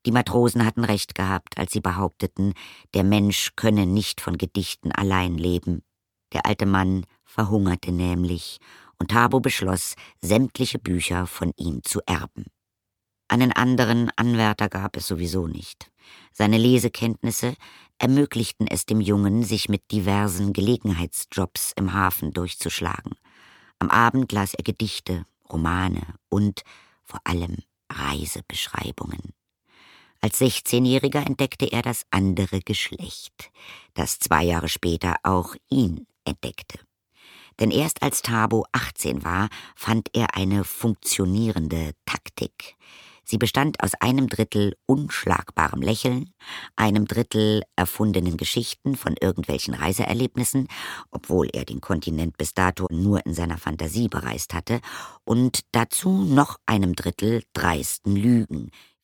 Die Matrosen hatten recht gehabt, als sie behaupteten, der Mensch könne nicht von Gedichten allein leben. Der alte Mann verhungerte nämlich, und Thabo beschloss, sämtliche Bücher von ihm zu erben. Einen anderen Anwärter gab es sowieso nicht. Seine Lesekenntnisse ermöglichten es dem Jungen, sich mit diversen Gelegenheitsjobs im Hafen durchzuschlagen. Am Abend las er Gedichte, Romane und vor allem Reisebeschreibungen. Als 16-Jähriger entdeckte er das andere Geschlecht, das 2 Jahre später auch ihn entdeckte. Denn erst als Thabo 18 war, fand er eine funktionierende Taktik. Sie bestand aus 1/3 unschlagbarem Lächeln, 1/3 erfundenen Geschichten von irgendwelchen Reiseerlebnissen, obwohl er den Kontinent bis dato nur in seiner Fantasie bereist hatte, und dazu noch 1/3 dreisten Lügen,